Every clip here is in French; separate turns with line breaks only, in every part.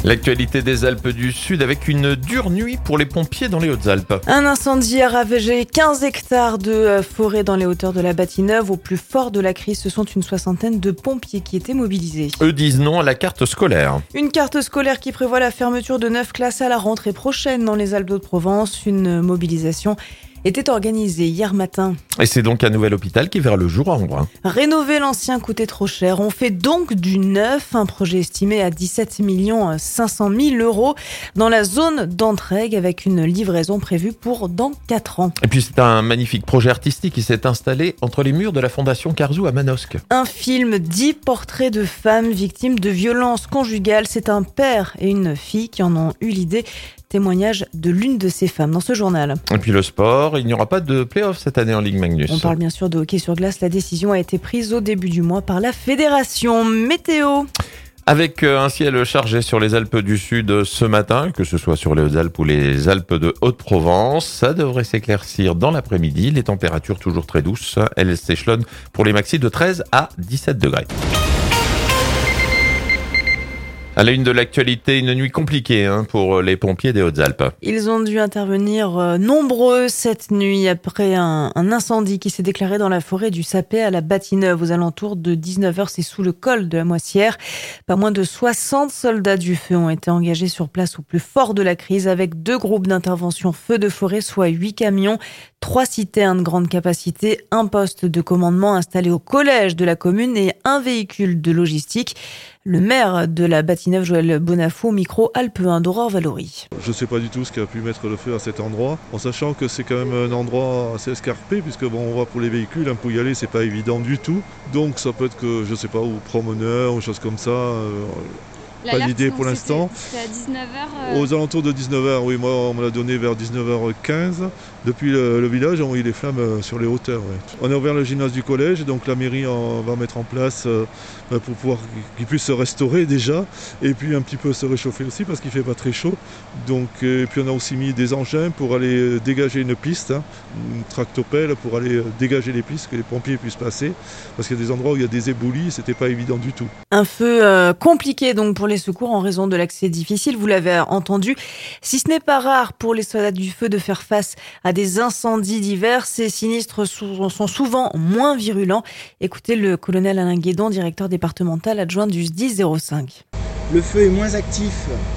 L'actualité des Alpes du Sud avec une dure nuit pour les pompiers dans les Hautes-Alpes.
Un incendie a ravagé 15 hectares de forêt dans les hauteurs de la Bâtie-Neuve. Au plus fort de la crise, ce sont une soixantaine de pompiers qui étaient mobilisés.
Eux disent non à la carte scolaire.
Une carte scolaire qui prévoit la fermeture de 9 classes à la rentrée prochaine dans les Alpes de Provence. Une mobilisation était organisée hier matin.
Et c'est donc un nouvel hôpital qui verra le jour à Embrun.
Rénover l'ancien coûtait trop cher. On fait donc du neuf, un projet estimé à 17 500 000 euros dans la zone d'Entraigues avec une livraison prévue pour dans 4 ans.
Et puis c'est un magnifique projet artistique qui s'est installé entre les murs de la Fondation Carzou à Manosque.
Un film 10 portraits de femmes victimes de violences conjugales. C'est un père et une fille qui en ont eu l'idée. Témoignage de l'une de ces femmes dans ce journal.
Et puis le sport, il n'y aura pas de play-off cette année en Ligue Magnus.
On parle bien sûr de hockey sur glace. La décision a été prise au début du mois par la fédération. Météo.
Avec un ciel chargé sur les Alpes du Sud ce matin, que ce soit sur les Hautes-Alpes ou les Alpes de Haute-Provence, ça devrait s'éclaircir dans l'après-midi. Les températures toujours très douces, elles s'échelonnent pour les maxis de 13 à 17 degrés. À la une de l'actualité, une nuit compliquée pour les pompiers des Hautes-Alpes.
Ils ont dû intervenir nombreux cette nuit après un incendie qui s'est déclaré dans la forêt du Sapet à la Bâtie-Neuve aux alentours de 19h. C'est sous le col de la Moissière. Pas moins de 60 soldats du feu ont été engagés sur place au plus fort de la crise avec 2 groupes d'intervention feu de forêt, soit 8 camions, 3 citernes grande capacité, un poste de commandement installé au collège de la commune et un véhicule de logistique. Le maire de la Bâtie-Neuve, Joël Bonafou, micro Alpes 1 d'Aurore Valory.
Je ne sais pas du tout ce qui a pu mettre le feu à cet endroit, en sachant que c'est quand même un endroit assez escarpé, puisque on voit pour les véhicules, pour y aller, c'est pas évident du tout. Donc ça peut être que, je sais pas, ou promeneurs, ou choses comme ça. Pas d'idée pour l'instant.
C'était à 19h.
Aux alentours de 19h, oui, moi on me l'a donné vers 19h15. Depuis le village, on a eu les flammes sur les hauteurs. Ouais. On a ouvert le gymnase du collège, donc la mairie va mettre en place pour pouvoir qu'ils puissent se restaurer déjà, et puis un petit peu se réchauffer aussi parce qu'il fait pas très chaud. Donc, et puis on a aussi mis des engins pour aller dégager une piste, une tractopelle pour aller dégager les pistes, que les pompiers puissent passer, parce qu'il y a des endroits où il y a des éboulis, c'était pas évident du tout.
Un feu compliqué donc pour les secours en raison de l'accès difficile, vous l'avez entendu. Si ce n'est pas rare pour les soldats du feu de faire face à des incendies divers, ces sinistres sont souvent moins virulents. Écoutez le colonel Alain Guédon, directeur départemental adjoint du SDIS 05.
Le feu est moins actif,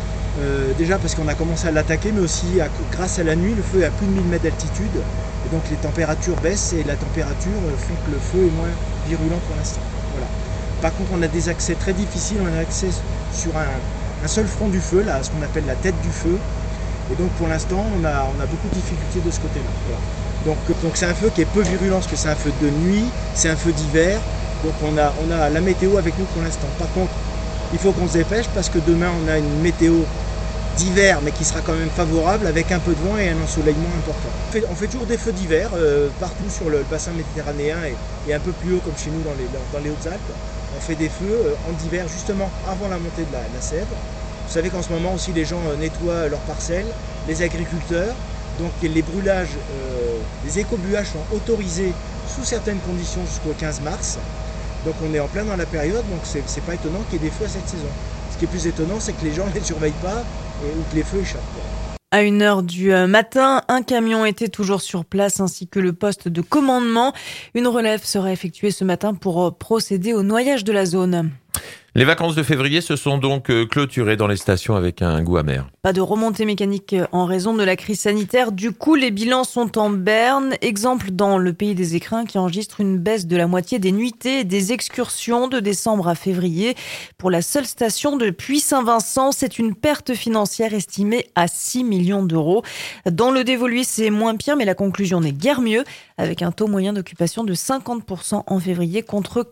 déjà parce qu'on a commencé à l'attaquer, mais aussi grâce à la nuit, le feu est à plus de 1000 mètres d'altitude. Et donc les températures baissent et la température fait que le feu est moins virulent pour l'instant. Voilà. Par contre, on a des accès très difficiles, on a accès sur un seul front du feu, là, ce qu'on appelle la tête du feu. Et donc pour l'instant, on a beaucoup de difficultés de ce côté-là. Voilà. Donc c'est un feu qui est peu virulent, parce que c'est un feu de nuit, c'est un feu d'hiver. Donc on a la météo avec nous pour l'instant. Par contre, il faut qu'on se dépêche parce que demain on a une météo d'hiver, mais qui sera quand même favorable avec un peu de vent et un ensoleillement important. On fait toujours des feux d'hiver partout sur le bassin méditerranéen et un peu plus haut comme chez nous dans les Hautes-Alpes. On fait des feux en hiver justement avant la montée de la Sèvre. Vous savez qu'en ce moment aussi les gens nettoient leurs parcelles, les agriculteurs, donc les brûlages, les écobuages sont autorisés sous certaines conditions jusqu'au 15 mars. Donc on est en plein dans la période, donc c'est pas étonnant qu'il y ait des feux à cette saison. Ce qui est plus étonnant, c'est que les gens ne les surveillent pas ou que les feux échappent.
À 1h du matin, un camion était toujours sur place ainsi que le poste de commandement. Une relève sera effectuée ce matin pour procéder au noyage de la zone.
Les vacances de février se sont donc clôturées dans les stations avec un goût amer.
Pas de remontée mécanique en raison de la crise sanitaire. Du coup, les bilans sont en berne. Exemple dans le pays des écrins qui enregistre une baisse de la moitié des nuitées et des excursions de décembre à février. Pour la seule station depuis Saint-Vincent, c'est une perte financière estimée à 6 millions d'euros. Dans le Dévoluy, c'est moins pire, mais la conclusion n'est guère mieux, avec un taux moyen d'occupation de 50% en février contre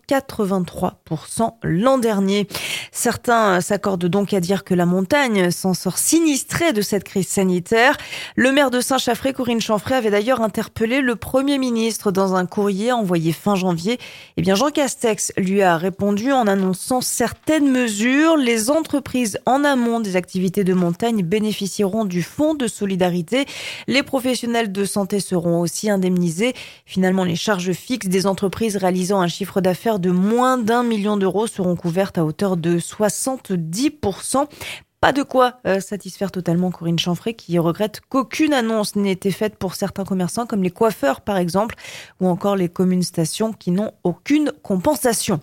83% l'an dernier. Certains s'accordent donc à dire que la montagne s'en sort sinistrée de cette crise sanitaire. Le maire de Saint-Chaffré, Corinne Chanfray, avait d'ailleurs interpellé le Premier ministre dans un courrier envoyé fin janvier. Eh bien, Jean Castex lui a répondu en annonçant certaines mesures. Les entreprises en amont des activités de montagne bénéficieront du fonds de solidarité. Les professionnels de santé seront aussi indemnisés. Finalement, les charges fixes des entreprises réalisant un chiffre d'affaires de moins d'1 million d'euros seront couvertes à hauteur de 70%. Pas de quoi satisfaire totalement Corinne Chanfray qui regrette qu'aucune annonce n'ait été faite pour certains commerçants comme les coiffeurs par exemple ou encore les communes stations qui n'ont aucune compensation.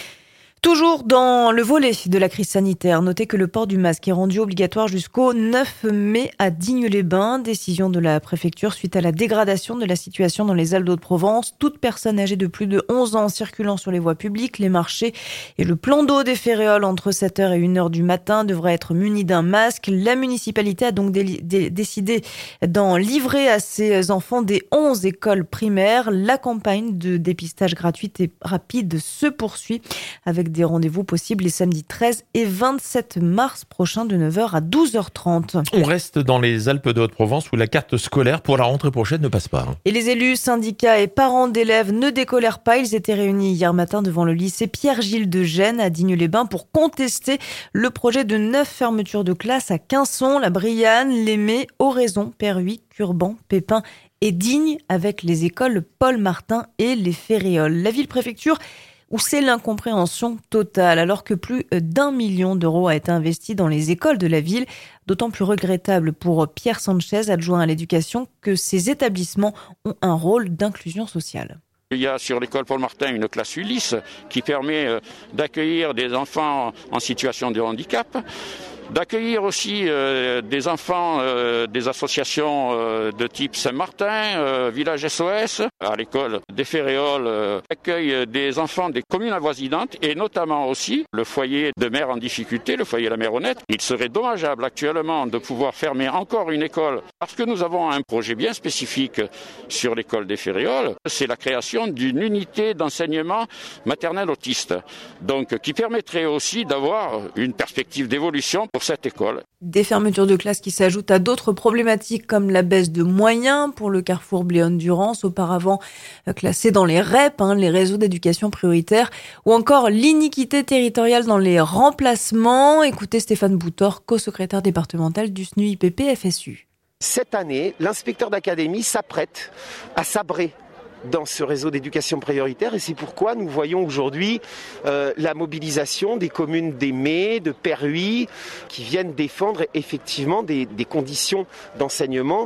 Toujours dans le volet de la crise sanitaire, notez que le port du masque est rendu obligatoire jusqu'au 9 mai à Digne-les-Bains. Décision de la préfecture suite à la dégradation de la situation dans les Alpes d'Haute-Provence. Toute personne âgée de plus de 11 ans circulant sur les voies publiques, les marchés et le plan d'eau des Féréoles entre 7h et 1h du matin devrait être muni d'un masque. La municipalité a donc décidé d'en livrer à ses enfants des 11 écoles primaires. La campagne de dépistage gratuite et rapide se poursuit avec des rendez-vous possibles les samedis 13 et 27 mars prochains de 9h à 12h30.
On reste dans les Alpes de Haute-Provence où la carte scolaire pour la rentrée prochaine ne passe pas.
Et les élus, syndicats et parents d'élèves ne décolèrent pas. Ils étaient réunis hier matin devant le lycée Pierre-Gilles de Gênes à Digne-les-Bains pour contester le projet de 9 fermetures de classes à Quinçon, la Brianne, l'Aimé, Oraison, Perhuis, Curban, Pépin et Digne avec les écoles Paul Martin et les Féréoles. La ville-préfecture où c'est l'incompréhension totale, alors que plus d'1 million d'euros a été investi dans les écoles de la ville. D'autant plus regrettable pour Pierre Sanchez, adjoint à l'éducation, que ces établissements ont un rôle d'inclusion sociale.
Il y a sur l'école Paul Martin une classe Ulysse qui permet d'accueillir des enfants en situation de handicap, d'accueillir aussi des enfants des associations de type Saint-Martin, Village SOS. À l'école des Féréoles accueille des enfants des communes avoisinantes et notamment aussi le foyer de mères en difficulté, le foyer La Méronnette. Il serait dommageable actuellement de pouvoir fermer encore une école parce que nous avons un projet bien spécifique sur l'école des Féréoles. C'est la création d'une unité d'enseignement maternel autiste, donc qui permettrait aussi d'avoir une perspective d'évolution pour cette école.
Des fermetures de classes qui s'ajoutent à d'autres problématiques comme la baisse de moyens pour le carrefour Bléone-Durance, auparavant classé dans les REP, les réseaux d'éducation prioritaire, ou encore l'iniquité territoriale dans les remplacements. Écoutez Stéphane Boutor, co-secrétaire départemental du SNU-IPP-FSU.
Cette année, l'inspecteur d'académie s'apprête à sabrer dans ce réseau d'éducation prioritaire et c'est pourquoi nous voyons aujourd'hui la mobilisation des communes d'Aimé, de Perhuis qui viennent défendre effectivement des conditions d'enseignement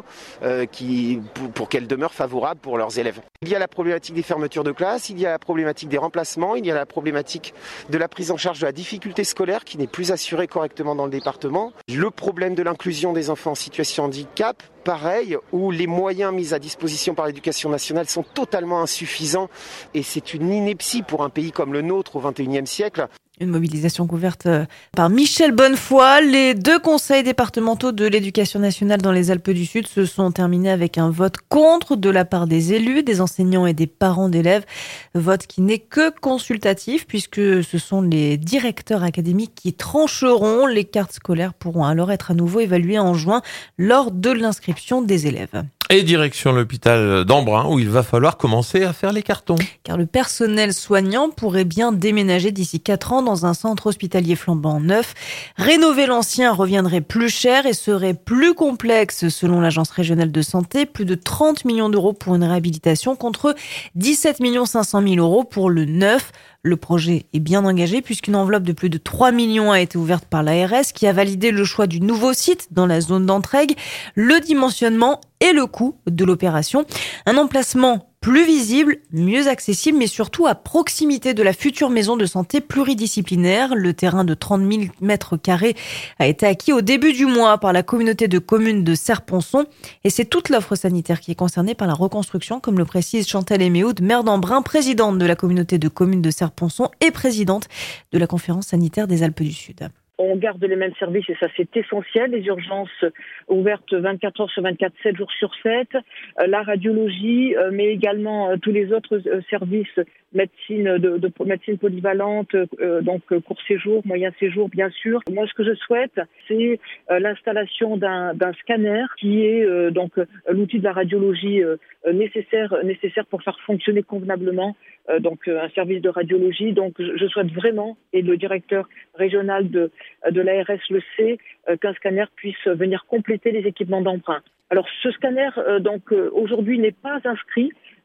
pour qu'elles demeurent favorables pour leurs élèves. Il y a la problématique des fermetures de classes, il y a la problématique des remplacements, il y a la problématique de la prise en charge de la difficulté scolaire qui n'est plus assurée correctement dans le département, le problème de l'inclusion des enfants en situation de handicap, pareil, où les moyens mis à disposition par l'éducation nationale sont totalement insuffisants et c'est une ineptie pour un pays comme le nôtre au XXIe siècle.
Une mobilisation couverte par Michel Bonnefoy. Les 2 conseils départementaux de l'éducation nationale dans les Alpes du Sud se sont terminés avec un vote contre de la part des élus, des enseignants et des parents d'élèves. Vote qui n'est que consultatif puisque ce sont les directeurs académiques qui trancheront. Les cartes scolaires pourront alors être à nouveau évaluées en juin lors de l'inscription des élèves.
Et direction l'hôpital d'Embrun où il va falloir commencer à faire les cartons.
Car le personnel soignant pourrait bien déménager d'ici 4 ans dans un centre hospitalier flambant neuf. Rénover l'ancien reviendrait plus cher et serait plus complexe selon l'Agence régionale de santé. Plus de 30 millions d'euros pour une réhabilitation contre 17 500 000 euros pour le neuf. Le projet est bien engagé puisqu'une enveloppe de plus de 3 millions a été ouverte par l'ARS qui a validé le choix du nouveau site dans la zone d'Entraigues, le dimensionnement et le coût de l'opération. Un emplacement plus visible, mieux accessible, mais surtout à proximité de la future maison de santé pluridisciplinaire. Le terrain de 30 000 mètres carrés a été acquis au début du mois par la communauté de communes de Serponçon. Et c'est toute l'offre sanitaire qui est concernée par la reconstruction, comme le précise Chantal Eméhoud, maire d'Embrun, présidente de la communauté de communes de Serponçon et présidente de la conférence sanitaire des Alpes du Sud.
On garde les mêmes services et ça c'est essentiel. Les urgences ouvertes 24 heures sur 24, 7 jours sur 7. La radiologie, mais également tous les autres services, médecine médecine polyvalente, donc court séjour, moyen séjour bien sûr. Moi ce que je souhaite c'est l'installation d'un scanner qui est donc l'outil de la radiologie nécessaire pour faire fonctionner convenablement donc un service de radiologie. Donc je souhaite vraiment, et le directeur régional de l'ARS le sait, qu'un scanner puisse venir compléter les équipements d'emprunt. Alors ce scanner donc aujourd'hui n'est pas inscrit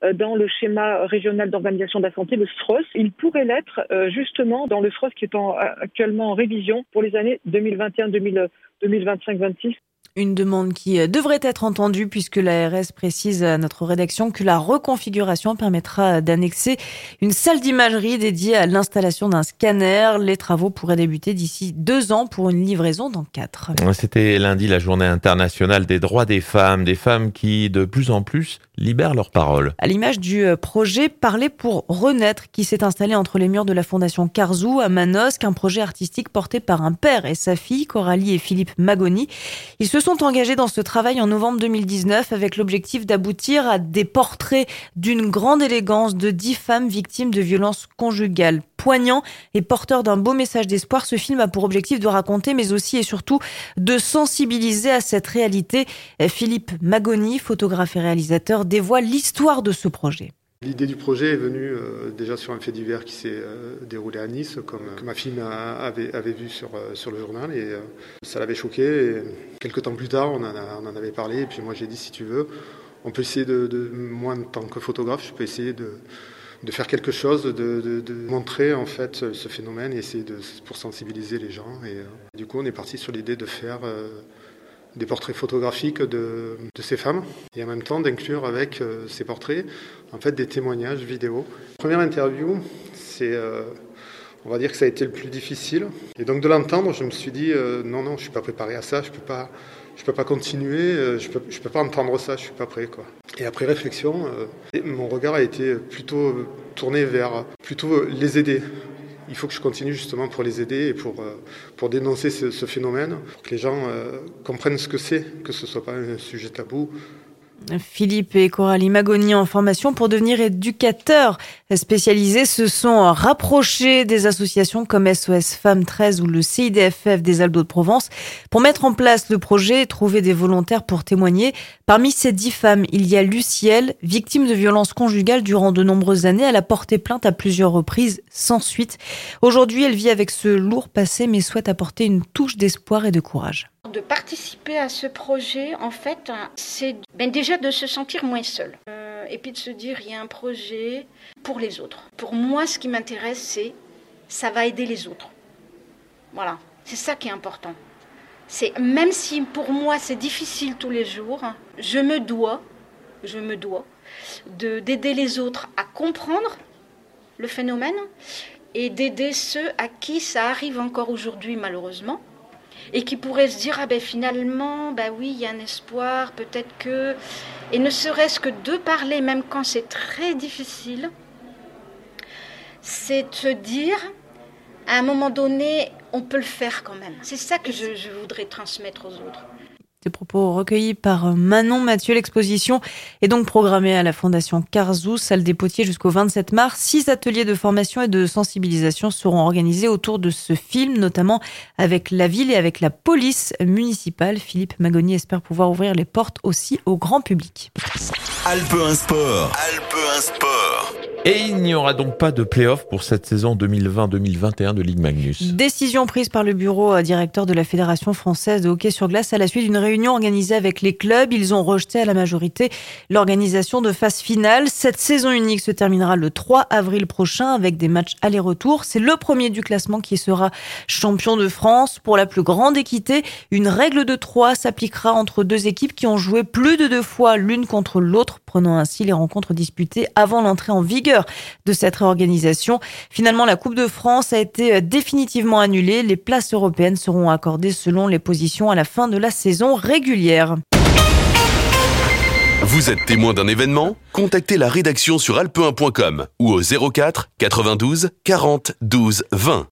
dans le schéma régional d'organisation de la santé, le SROS. Il pourrait l'être justement dans le SROS qui est actuellement en révision pour les années 2021, 2025, 2026.
Une demande qui devrait être entendue puisque l'ARS précise à notre rédaction que la reconfiguration permettra d'annexer une salle d'imagerie dédiée à l'installation d'un scanner. Les travaux pourraient débuter d'ici 2 ans pour une livraison dans 4.
C'était lundi la journée internationale des droits des femmes qui de plus en plus libèrent leur parole.
À l'image du projet Parler pour renaître qui s'est installé entre les murs de la Fondation Carzou à Manosque, un projet artistique porté par un père et sa fille, Coralie et Philippe Magoni. Ils se sont engagés dans ce travail en novembre 2019 avec l'objectif d'aboutir à des portraits d'une grande élégance de 10 femmes victimes de violences conjugales. Poignant et porteur d'un beau message d'espoir, ce film a pour objectif de raconter, mais aussi et surtout de sensibiliser à cette réalité. Philippe Magoni, photographe et réalisateur, dévoile l'histoire de ce projet.
L'idée du projet est venue déjà sur un fait divers qui s'est déroulé à Nice, que ma fille avait vu sur le journal, et ça l'avait choqué. Et quelques temps plus tard, on en avait parlé, et puis moi j'ai dit, si tu veux, on peut essayer moi en tant que photographe, je peux essayer de faire quelque chose, de montrer en fait ce phénomène et essayer pour sensibiliser les gens. Et du coup, on est parti sur l'idée de faire des portraits photographiques de ces femmes et en même temps d'inclure avec ces portraits en fait des témoignages vidéo. Première interview, on va dire que ça a été le plus difficile. Et donc de l'entendre, je me suis dit non, je suis pas préparé à ça, je peux pas continuer, je peux pas entendre ça, je suis pas prêt quoi. Et après réflexion, mon regard a été plutôt tourné vers les aider. Il faut que je continue justement pour les aider et pour dénoncer ce phénomène, pour que les gens comprennent ce que c'est, que ce soit pas un sujet tabou.
Philippe et Coralie Magoni, en formation pour devenir éducateurs spécialisés, se sont rapprochés des associations comme SOS Femmes 13 ou le CIDFF des Alpes-de-Provence pour mettre en place le projet et trouver des volontaires pour témoigner. Parmi ces 10 femmes, il y a Lucielle, victime de violences conjugales durant de nombreuses années. Elle a porté plainte à plusieurs reprises sans suite. Aujourd'hui, elle vit avec ce lourd passé mais souhaite apporter une touche d'espoir et de courage.
De participer à ce projet, en fait, c'est déjà de se sentir moins seul. Et puis de se dire, il y a un projet pour les autres. Pour moi, ce qui m'intéresse, c'est ça va aider les autres. Voilà, c'est ça qui est important. Même si pour moi, c'est difficile tous les jours, je me dois d'aider les autres à comprendre le phénomène et d'aider ceux à qui ça arrive encore aujourd'hui, malheureusement. Et qui pourraient se dire, finalement, oui, il y a un espoir, peut-être que... Et ne serait-ce que de parler, même quand c'est très difficile, c'est de se dire, à un moment donné, on peut le faire quand même. C'est ça que je voudrais transmettre aux autres.
Des propos recueillis par Manon Mathieu. L'exposition est donc programmée à la Fondation Carzou, salle des Potiers jusqu'au 27 mars. 6 ateliers de formation et de sensibilisation seront organisés autour de ce film, notamment avec la ville et avec la police municipale. Philippe Magoni espère pouvoir ouvrir les portes aussi au grand public.
Alpe 1 Sport.
Et il n'y aura donc pas de play-off pour cette saison 2020-2021 de Ligue Magnus.
Décision prise par le bureau directeur de la Fédération française de hockey sur glace à la suite d'une réunion organisée avec les clubs. Ils ont rejeté à la majorité l'organisation de phase finale. Cette saison unique se terminera le 3 avril prochain avec des matchs aller-retour. C'est le premier du classement qui sera champion de France. Pour la plus grande équité, une règle de 3 s'appliquera entre 2 équipes qui ont joué plus de 2 fois l'une contre l'autre, prenant ainsi les rencontres disputées avant l'entrée en vigueur de cette réorganisation. Finalement, la Coupe de France a été définitivement annulée. Les places européennes seront accordées selon les positions à la fin de la saison régulière.
Vous êtes témoin d'un événement ? Contactez la rédaction sur alpe1.com ou au 04 92 40 12 20.